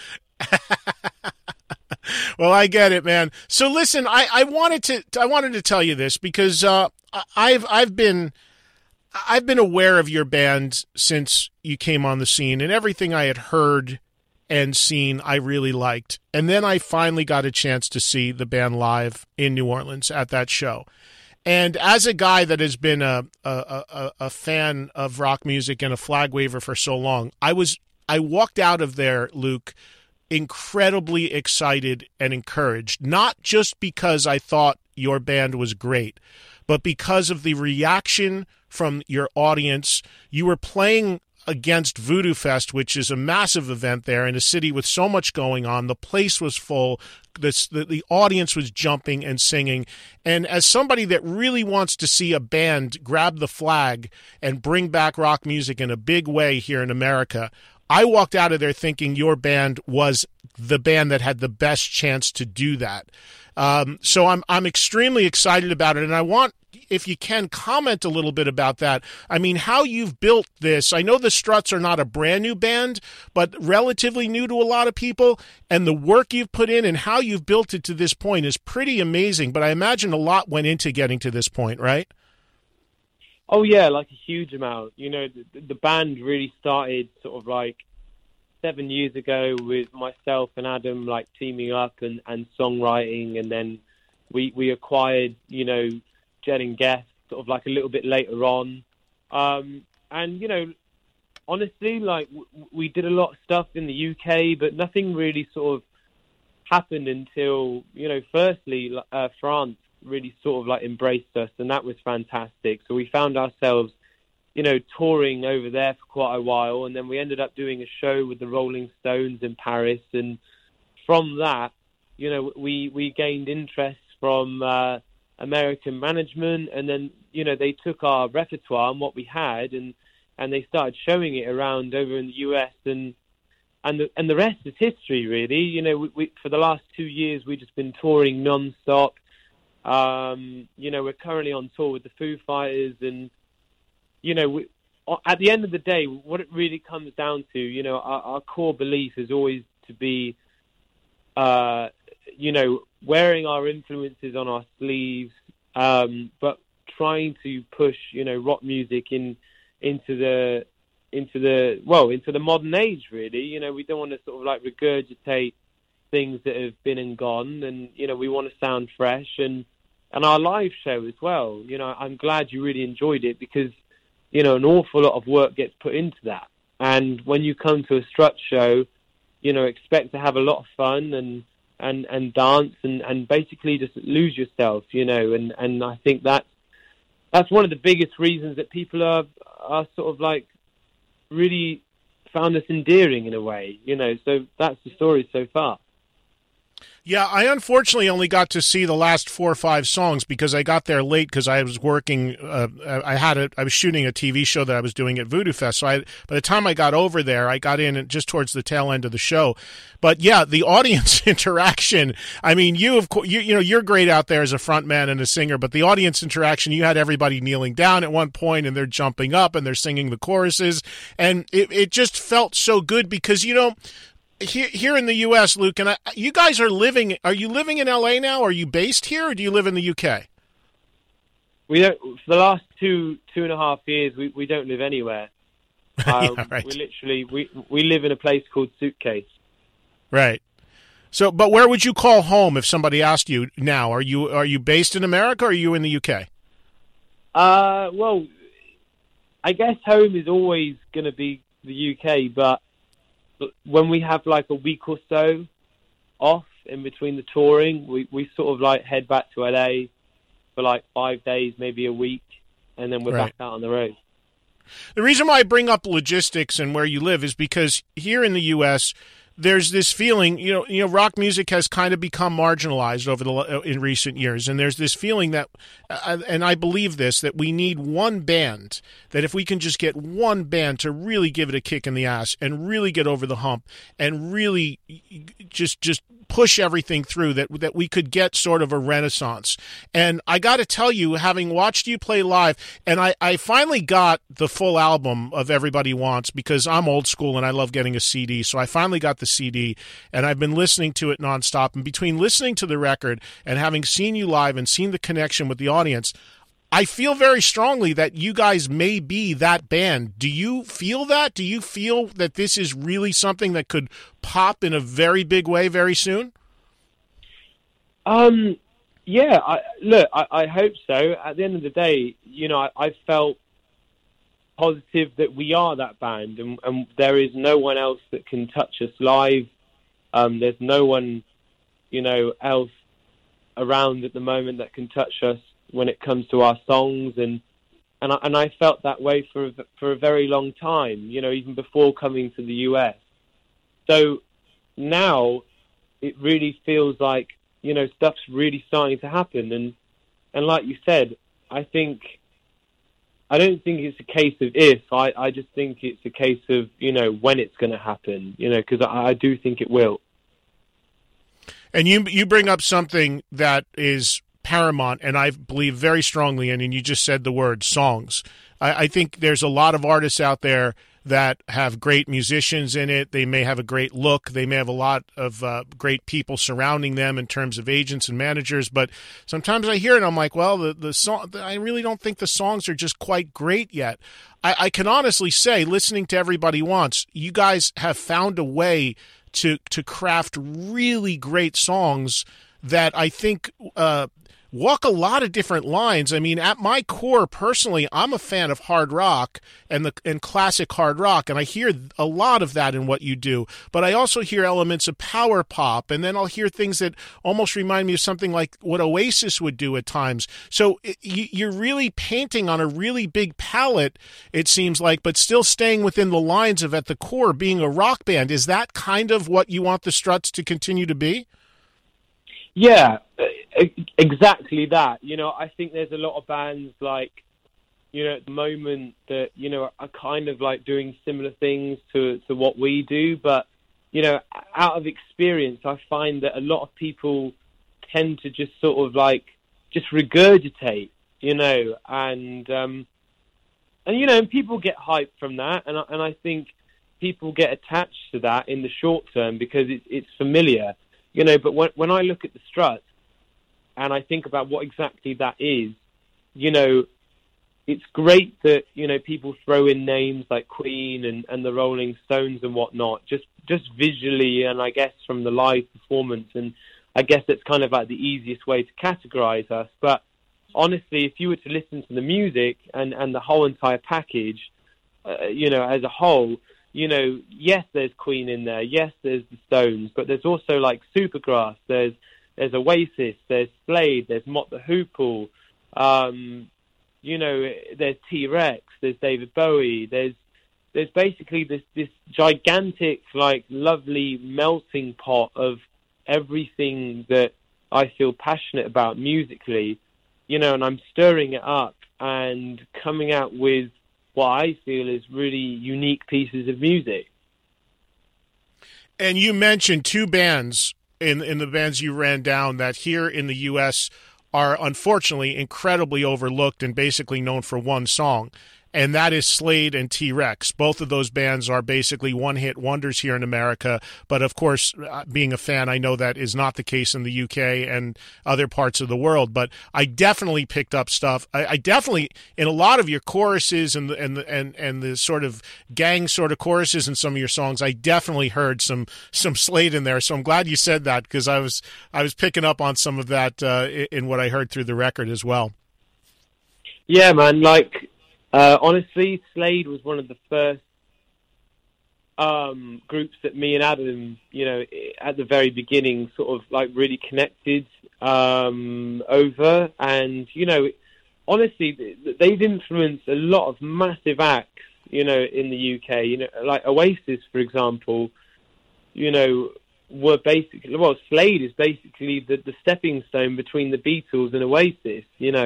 Well, I get it, man. So listen, I wanted to tell you this because I've been aware of your band since you came on the scene, and everything I had heard and seen I really liked. And then I finally got a chance to see the band live in New Orleans at that show. And as a guy that has been a fan of rock music and a flag waver for so long, I walked out of there, Luke, incredibly excited and encouraged, not just because I thought your band was great, but because of the reaction from your audience. You were playing against Voodoo Fest, which is a massive event there in a city with so much going on. The place was full. The audience was jumping and singing. And as somebody that really wants to see a band grab the flag and bring back rock music in a big way here in America, I walked out of there thinking your band was the band that had the best chance to do that. So I'm extremely excited about it, and I want, if you can, comment a little bit about that. I mean, how you've built this. I know the Struts are not a brand new band, but relatively new to a lot of people, and the work you've put in and how you've built it to this point is pretty amazing, but I imagine a lot went into getting to this point, right? Oh, yeah, like a huge amount. The band really started sort of like 7 years ago with myself and Adam like teaming up and songwriting, and then we acquired, Jed and Guest sort of like a little bit later on. And, honestly, like we did a lot of stuff in the UK, but nothing really sort of happened until, firstly, France really sort of like embraced us, and that was fantastic. So we found ourselves, touring over there for quite a while, and then we ended up doing a show with the Rolling Stones in Paris, and from that, we gained interest from American management, and then, you know, they took our repertoire and what we had, and they started showing it around over in the US, and the rest is history, really. You know, we for the last 2 years, we've just been touring non-stop. You know, we're currently on tour with the Foo Fighters, and, you know, at the end of the day, what it really comes down to, you know, our core belief is always to be, you know, wearing our influences on our sleeves, but trying to push, you know, rock music into the modern age, really. You know, we don't want to sort of like regurgitate things that have been and gone, and, you know, we want to sound fresh, and our live show as well. You know, I'm glad you really enjoyed it, because, you know, an awful lot of work gets put into that. And when you come to a Strut show, you know, expect to have a lot of fun and dance and basically just lose yourself, you know, and I think that's one of the biggest reasons that people are sort of like really found us endearing in a way, you know. So that's the story so far. Yeah, I unfortunately only got to see the last 4 or 5 songs because I got there late because I was working. I was shooting a TV show that I was doing at Voodoo Fest. So by the time I got over there, I got in just towards the tail end of the show. But yeah, the audience interaction. I mean, you know, you're great out there as a front man and a singer, but the audience interaction, you had everybody kneeling down at one point, and they're jumping up and they're singing the choruses, and it just felt so good because, you know, Here in the U.S., Luke, and you guys are you living in L.A. now? Are you based here, or do you live in the U.K.? We don't. For the last two and a half years, we don't live anywhere. Yeah, right. We live in a place called Suitcase. Right. So, but where would you call home if somebody asked you now? Are you based in America, or are you in the U.K.? Well, I guess home is always going to be the U.K., but when we have like a week or so off in between the touring, we sort of like head back to LA for like 5 days, maybe a week, and then we're back out on the road. The reason why I bring up logistics and where you live is because here in the U.S., there's this feeling, you know, rock music has kind of become marginalized in recent years, and there's this feeling that, and I believe this, that we need one band, that if we can just get one band to really give it a kick in the ass and really get over the hump and really just push everything through, that we could get sort of a renaissance. And I got to tell you, having watched you play live, and I finally got the full album of Everybody Wants, because I'm old school and I love getting a CD, so I finally got the CD, and I've been listening to it nonstop. And between listening to the record and having seen you live and seen the connection with the audience, I feel very strongly that you guys may be that band. Do you feel that? Do you feel that this is really something that could pop in a very big way very soon? Yeah, I hope so. At the end of the day, you know, I felt positive that we are that band, and there is no one else that can touch us live. There's no one, you know, else around at the moment that can touch us when it comes to our songs, and I felt that way for a very long time, you know, even before coming to the US. So now it really feels like, you know, stuff's really starting to happen, and like you said, I don't think it's a case of if. I just think it's a case of, you know, when it's going to happen, you know, because I do think it will. And you bring up something that is paramount, and I believe very strongly in, and you just said the word songs. I think there's a lot of artists out there that have great musicians in it. They may have a great look. They may have a lot of great people surrounding them in terms of agents and managers. But sometimes I hear it, and I'm like, well, the song, I really don't think the songs are just quite great yet. I can honestly say, listening to Everybody Wants, you guys have found a way to craft really great songs that I think walk a lot of different lines. I mean, at my core, personally, I'm a fan of hard rock and classic hard rock, and I hear a lot of that in what you do. But I also hear elements of power pop, and then I'll hear things that almost remind me of something like what Oasis would do at times. So you're really painting on a really big palette, it seems like, but still staying within the lines of, at the core, being a rock band. Is that kind of what you want the Struts to continue to be? Yeah, exactly that. I think there's a lot of bands like, at the moment that, are kind of like doing similar things to what we do. But, out of experience, I find that a lot of people tend to just sort of like, just regurgitate, and people get hyped from that. And I think people get attached to that in the short term because it's familiar, but when I look at the Struts and I think about what exactly that is, it's great that, people throw in names like Queen and the Rolling Stones and whatnot, just visually, and I guess from the live performance. And I guess that's kind of like the easiest way to categorize us. But honestly, if you were to listen to the music and the whole entire package, as a whole, yes, there's Queen in there. Yes, there's the Stones, but there's also like Supergrass. There's Oasis. There's Slade. There's Mott the Hoople. There's T-Rex. There's David Bowie. There's basically this gigantic, like, lovely melting pot of everything that I feel passionate about musically, and I'm stirring it up and coming out with what I feel is really unique pieces of music. And you mentioned two bands in the bands you ran down that here in the U.S. are unfortunately incredibly overlooked and basically known for one song, and that is Slade and T-Rex. Both of those bands are basically one-hit wonders here in America, but of course, being a fan, I know that is not the case in the UK and other parts of the world, but I definitely picked up stuff. I definitely, in a lot of your choruses and the sort of gang sort of choruses in some of your songs, I definitely heard some Slade in there, so I'm glad you said that, because I was picking up on some of that in what I heard through the record as well. Yeah, man, honestly, Slade was one of the first groups that me and Adam, at the very beginning, sort of like really connected over. And, honestly, they've influenced a lot of massive acts, in the UK. Like Oasis, for example, were basically, Slade is basically the stepping stone between the Beatles and Oasis,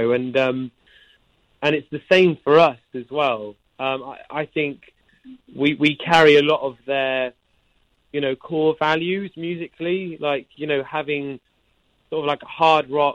and it's the same for us as well. I think we carry a lot of their, core values musically, like, having sort of like a hard rock,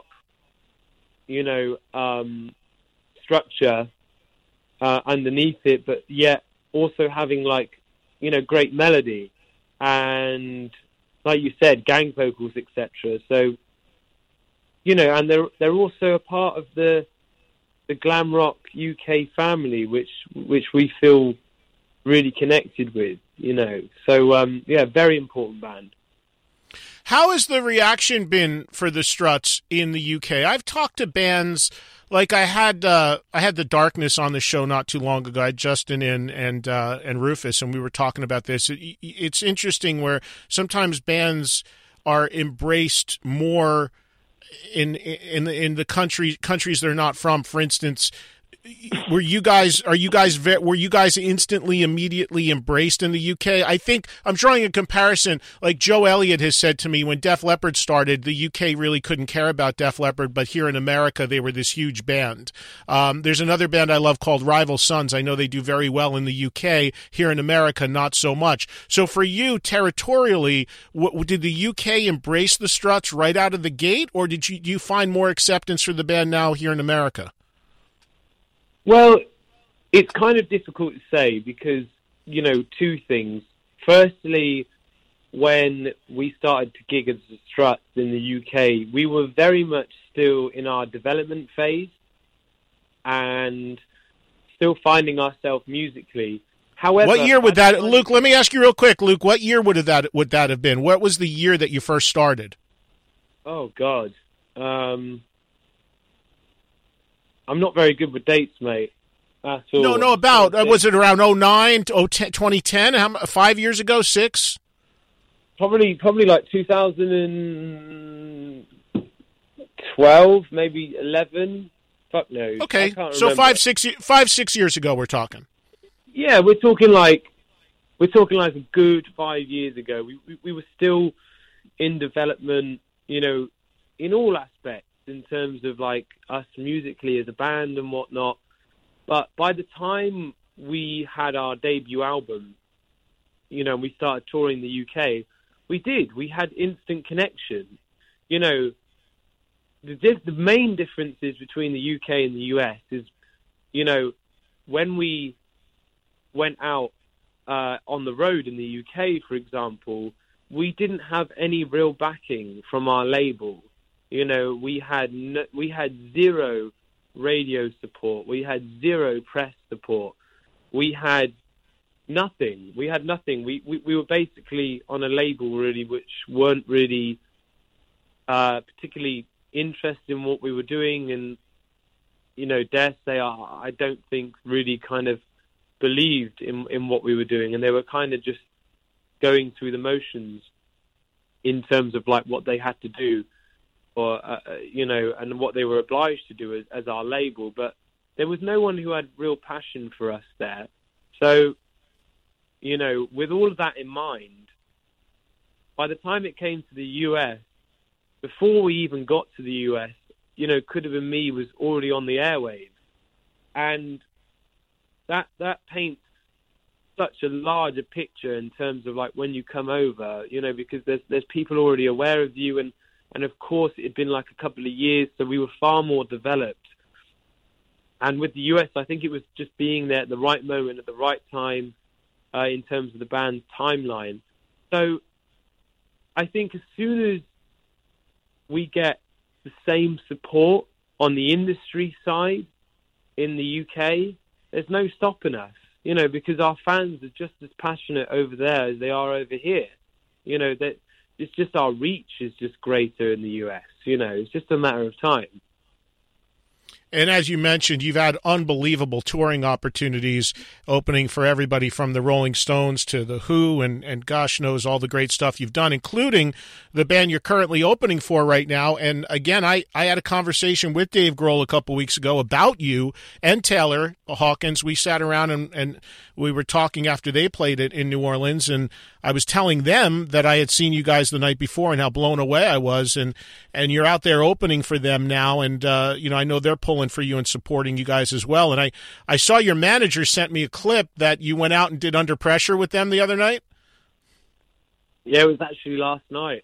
structure underneath it, but yet also having like, great melody and, like you said, gang vocals, etc. So, and they're also a part of the glam rock UK family, which we feel really connected with, So, very important band. How has the reaction been for the Struts in the UK? I've talked to bands like I had the Darkness on the show not too long ago. I had Justin and Rufus, and we were talking about this. It's interesting where sometimes bands are embraced more in the countries they're not from. For instance, were you guys instantly, immediately embraced in the UK? I think I'm drawing a comparison. Like Joe Elliott has said to me, when Def Leppard started, the UK really couldn't care about Def Leppard, but here in America, they were this huge band. There's another band I love called Rival Sons. I know they do very well in the UK. Here in America, not so much. So for you, territorially, did the UK embrace the Struts right out of the gate, or do you find more acceptance for the band now here in America? Well, it's kind of difficult to say because, two things. Firstly, when we started to gig as the Struts in the UK, we were very much still in our development phase and still finding ourselves musically. However, what year would that, Luke? Let me ask you real quick, Luke. What year would that have been? What was the year that you first started? Oh God, I'm not very good with dates, mate. That's all. No, about. Was it around 2009, 2010? 5 years ago? 6? Probably like 2012, maybe 11. Fuck knows. Okay, so 5-6 years ago we're talking. Yeah, we're talking like a good 5 years ago. We were still in development, in all aspects. in terms of like us musically as a band and whatnot. But by the time we had our debut album, you know, we started touring the UK, we had instant connection. You know, the main differences between the UK and the US is, you know, when we went out on the road in the UK, for example, we didn't have any real backing from our label. You know, we had zero radio support. We had zero press support. We had nothing. We were basically on a label really which weren't really particularly interested in what we were doing, and, you know, dare say I don't think really kind of believed in what we were doing, and they were kind of just going through the motions in terms of like what they had to do, or you know, and what they were obliged to do as our label. But there was no one who had real passion for us there. So, you know, with all of that in mind, by the time it came to the US, before we even got to the US, you know, Could Have Been Me was already on the airwaves, and that paints such a larger picture in terms of like when you come over, you know, because there's people already aware of you, and of course it had been like a couple of years, so we were far more developed. And with the US, I think it was just being there at the right moment, at the right time, in terms of the band's timeline. So I think as soon as we get the same support on the industry side in the UK, there's no stopping us, you know, because our fans are just as passionate over there as they are over here. You know, that it's just our reach is just greater in the US, you know, it's just a matter of time. And as you mentioned, you've had unbelievable touring opportunities, opening for everybody from the Rolling Stones to The Who, and gosh knows all the great stuff you've done, including the band you're currently opening for right now. And again, I had a conversation with Dave Grohl a couple weeks ago about you and Taylor Hawkins. We sat around and we were talking after they played it in New Orleans, and I was telling them that I had seen you guys the night before and how blown away I was, and you're out there opening for them now, and you know, I know they're pulling for you and supporting you guys as well. And I saw your manager sent me a clip that you went out and did Under Pressure with them the other night. Yeah, it was actually last night.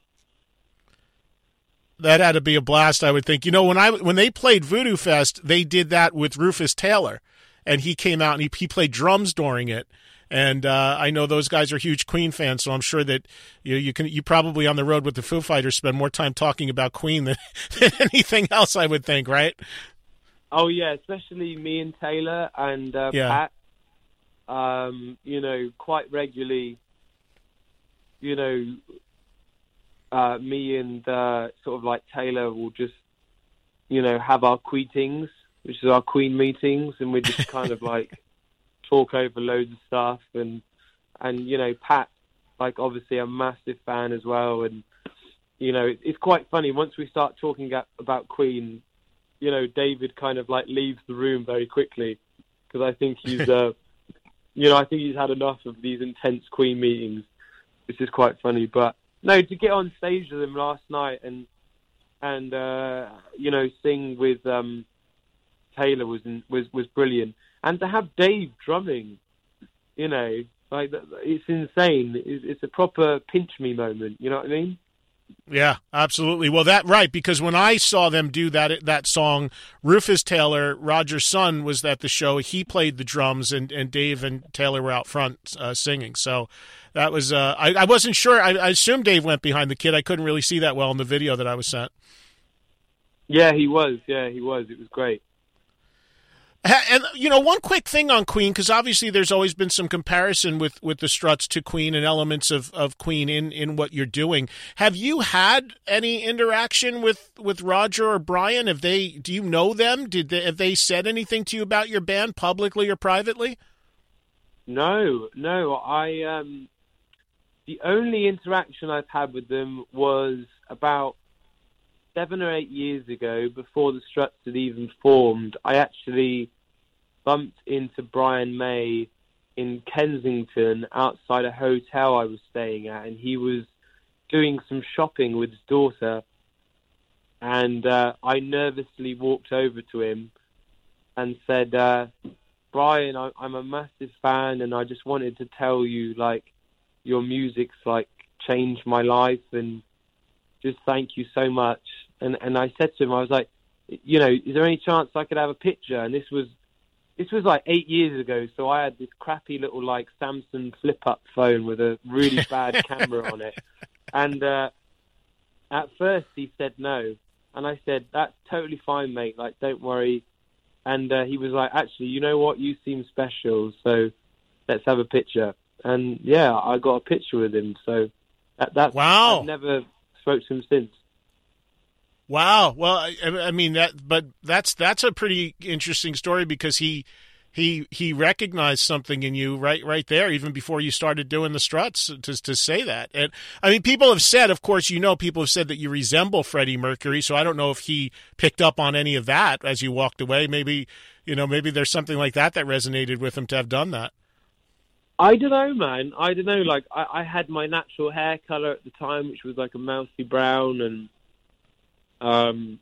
That had to be a blast, I would think. You know, when they played Voodoo Fest, they did that with Rufus Taylor, and he came out and he played drums during it. And I know those guys are huge Queen fans, so I'm sure that you probably on the road with the Foo Fighters spend more time talking about Queen than anything else, I would think, right? Oh yeah, especially me and Taylor and Pat. You know, quite regularly. You know, me and sort of like Taylor will just, you know, have our Queetings, which is our Queen meetings, and we just kind of like talk over loads of stuff, and you know, Pat, like, obviously a massive fan as well, and you know, it's quite funny once we start talking about Queen. You know, David kind of like leaves the room very quickly because I think he's, you know, I think he's had enough of these intense Queen meetings, which is quite funny. But no, to get on stage with him last night and you know, sing with Taylor was brilliant, and to have Dave drumming, you know, like it's insane. It's a proper pinch me moment. You know what I mean? Yeah, absolutely. Well, because when I saw them do that song, Rufus Taylor, Roger's son, was at the show. He played the drums, and Dave and Taylor were out front singing. So that was, I wasn't sure. I assumed Dave went behind the kid. I couldn't really see that well in the video that I was sent. Yeah, he was. It was great. And, you know, one quick thing on Queen, because obviously there's always been some comparison with the Struts to Queen and elements of Queen in what you're doing. Have you had any interaction with Roger or Brian? Do you know them? Have they said anything to you about your band publicly or privately? No. The only interaction I've had with them was about 7 or 8 years ago, before the Struts had even formed. I actually bumped into Brian May in Kensington outside a hotel I was staying at, and he was doing some shopping with his daughter. And I nervously walked over to him and said, Brian, I'm a massive fan, and I just wanted to tell you, like, your music's, like, changed my life, and just thank you so much. And I said to him, I was like, you know, is there any chance I could have a picture? And this was like 8 years ago, so I had this crappy little, like, Samsung flip-up phone with a really bad camera on it. And at first he said no. And I said, that's totally fine, mate. Like, don't worry. And he was like, actually, you know what? You seem special, so let's have a picture. And, yeah, I got a picture with him. So that's wow. I've never spoke to him since. Wow. Well, I mean, that's a pretty interesting story, because he recognized something in you right there, even before you started doing the Struts, to say that. And I mean, people have said, of course, people have said that you resemble Freddie Mercury. So I don't know if he picked up on any of that as you walked away. Maybe there's something like that resonated with him to have done that. I don't know, man. I don't know. Like, I had my natural hair color at the time, which was like a mousy brown, and I'm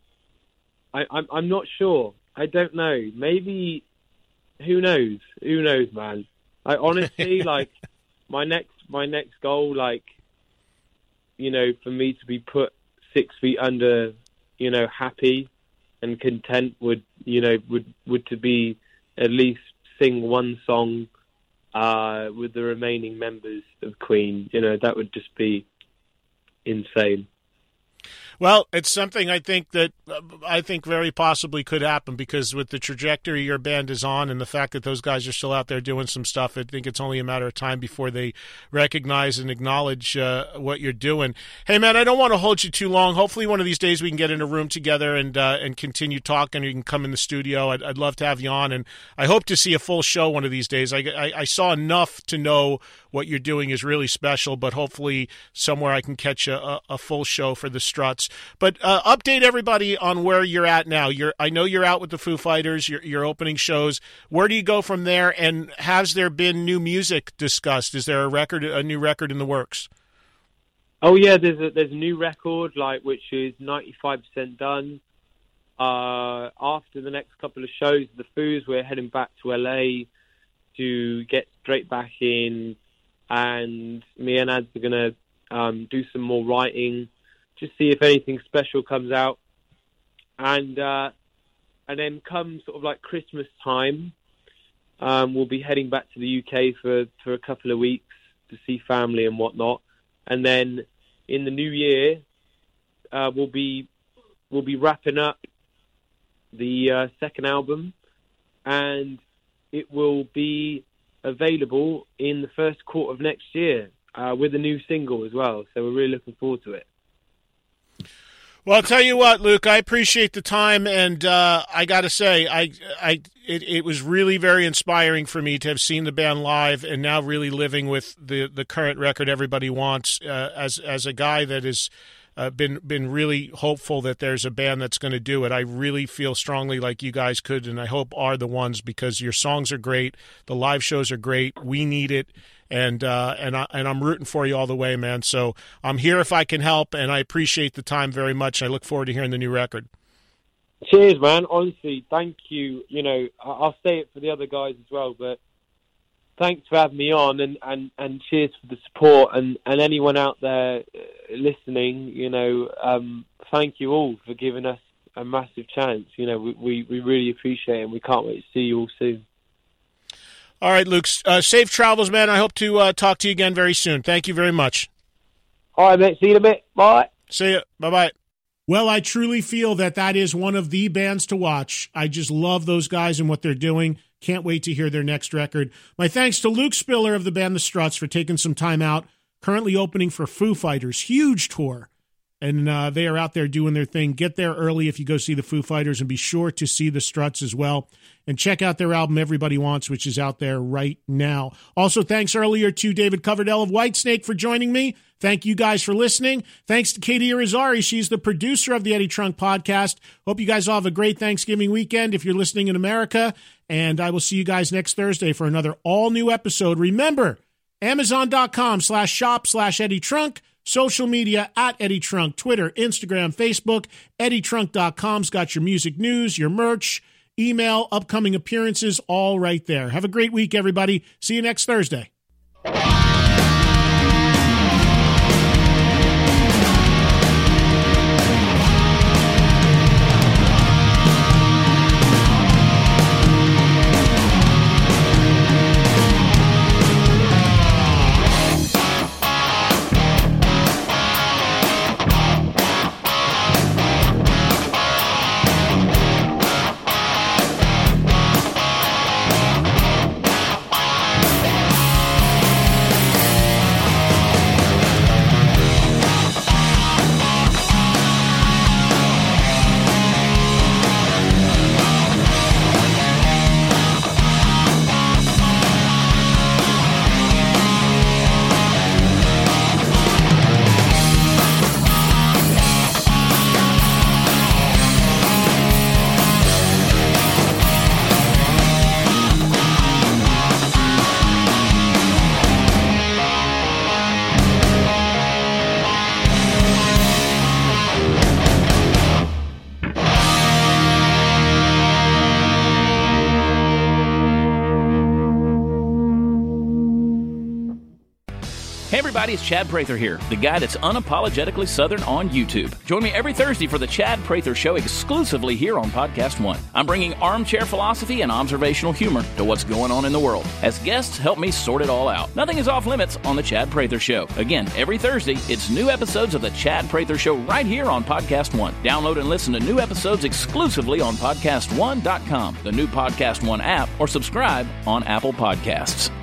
not sure. I don't know. Maybe. Who knows? Who knows, man? I honestly, like, my next goal, like, you know, for me to be put 6 feet under, you know, happy and content would to be at least sing one song with the remaining members of Queen. You know, that would just be insane. Well, it's something I think very possibly could happen, because with the trajectory your band is on and the fact that those guys are still out there doing some stuff, I think it's only a matter of time before they recognize and acknowledge what you're doing. Hey, man, I don't want to hold you too long. Hopefully one of these days we can get in a room together and continue talking. You can come in the studio. I'd love to have you on, and I hope to see a full show one of these days. I saw enough to know what you're doing is really special, but hopefully somewhere I can catch a full show for the Struts. But update everybody on where you're at now. I know you're out with the Foo Fighters. You're opening shows. Where do you go from there? And has there been new music discussed? Is there a new record in the works? Oh yeah, there's a new record, like, which is 95% done. After the next couple of shows, the Foos, we're heading back to LA to get straight back in, and me and Ads are gonna do some more writing. Just see if anything special comes out, and then come sort of like Christmas time, we'll be heading back to the UK for a couple of weeks to see family and whatnot, and then in the new year, we'll be wrapping up the second album, and it will be available in the first quarter of next year with a new single as well. So we're really looking forward to it. Well, I'll tell you what, Luke, I appreciate the time, and I got to say, it was really very inspiring for me to have seen the band live and now really living with the current record Everybody Wants, as a guy that has been really hopeful that there's a band that's going to do it. I really feel strongly like you guys could, and I hope are the ones, because your songs are great, the live shows are great, we need it. And I'm rooting for you all the way, man. So I'm here if I can help, and I appreciate the time very much. I look forward to hearing the new record. Cheers, man. Honestly, thank you. You know, I'll say it for the other guys as well, but thanks for having me on, and cheers for the support, and anyone out there listening, you know, thank you all for giving us a massive chance. You know, we really appreciate it, and we can't wait to see you all soon. All right, Luke, safe travels, man. I hope to talk to you again very soon. Thank you very much. All right, mate. See you in a bit. Bye. See you. Bye-bye. Well, I truly feel that is one of the bands to watch. I just love those guys and what they're doing. Can't wait to hear their next record. My thanks to Luke Spiller of the band The Struts for taking some time out. Currently opening for Foo Fighters. Huge tour. And they are out there doing their thing. Get there early if you go see the Foo Fighters, and be sure to see the Struts as well. And check out their album, Everybody Wants, which is out there right now. Also, thanks earlier to David Coverdale of Whitesnake for joining me. Thank you guys for listening. Thanks to Katie Irizarry. She's the producer of the Eddie Trunk Podcast. Hope you guys all have a great Thanksgiving weekend if you're listening in America. And I will see you guys next Thursday for another all-new episode. Remember, Amazon.com/shop/Eddie Trunk. Social media at Eddie Trunk, Twitter, Instagram, Facebook. EddieTrunk.com's got your music news, your merch, email, upcoming appearances, all right there. Have a great week, everybody. See you next Thursday. Hey everybody, it's Chad Prather here, the guy that's unapologetically Southern on YouTube. Join me every Thursday for the Chad Prather Show exclusively here on Podcast One. I'm bringing armchair philosophy and observational humor to what's going on in the world. As guests help me sort it all out. Nothing is off limits on the Chad Prather Show. Again, every Thursday, it's new episodes of the Chad Prather Show right here on Podcast One. Download and listen to new episodes exclusively on PodcastOne.com, the new Podcast One app, or subscribe on Apple Podcasts.